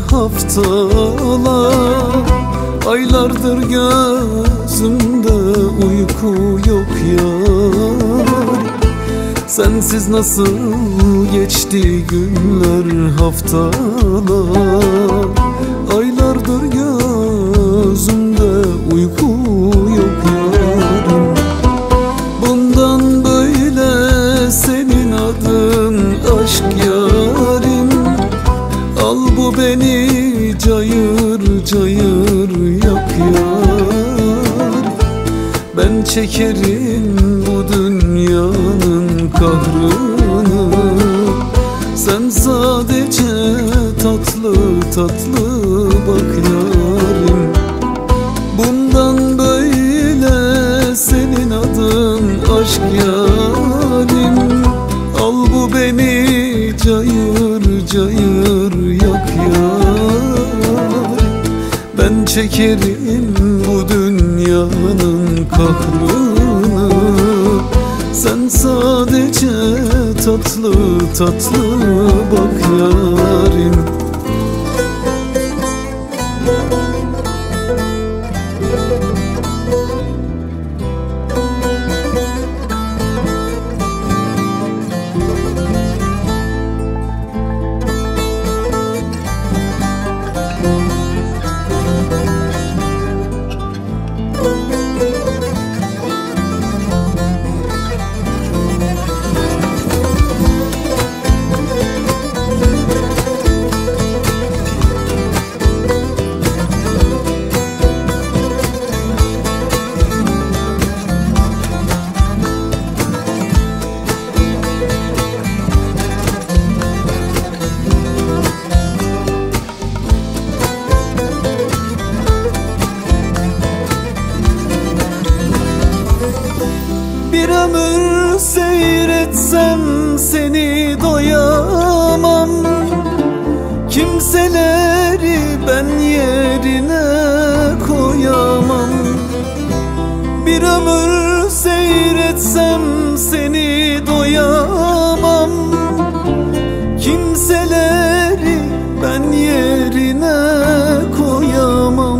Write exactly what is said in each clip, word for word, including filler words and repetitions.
haftalar, aylardır gözümde uyku yok yar. Sensiz nasıl geçti günler, haftalar, aylardır gözümde uyku yok yarım. Bundan böyle senin adın aşk yarim, al bu beni cayır cayır yak yar. Ben çekerim bu dünyanın kahrını, sen sadece tatlı tatlı bak yarim. Bundan böyle senin adın aşk yarim, al bu beni cayır cayır yak yar. Ben çekerim bu dünyanın kahrını, sen sadece tatlı tatlı bak yarim. Bir ömür seyretsem seni doyamam, kimseleri ben yerine koyamam. Bir ömür seyretsem seni doyamam, kimseleri ben yerine koyamam.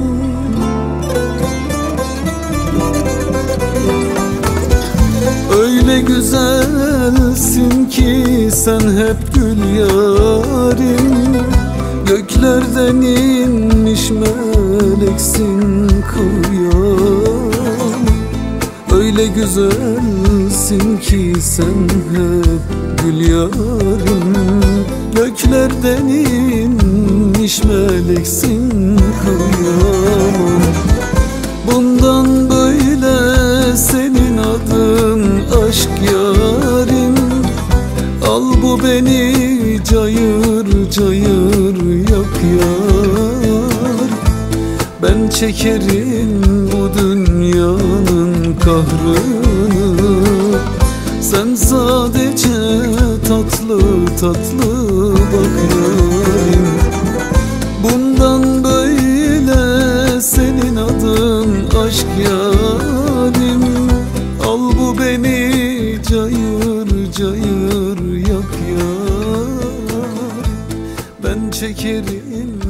Öyle güzelsin ki sen hep gül yarim, göklerden inmiş meleksin kıyam. Öyle güzelsin ki sen hep gül yarim, göklerden inmiş meleksin kıyam. Bundan böyle senin adın aşk yarim, al bu beni cayır cayır yak yar. Ben çekerim bu dünyanın kahrını, sen sadece tatlı tatlı bak yarim. Bundan böyle senin adın aşk yarim, al bu beni cayır cayır yak yar. Ben çekerim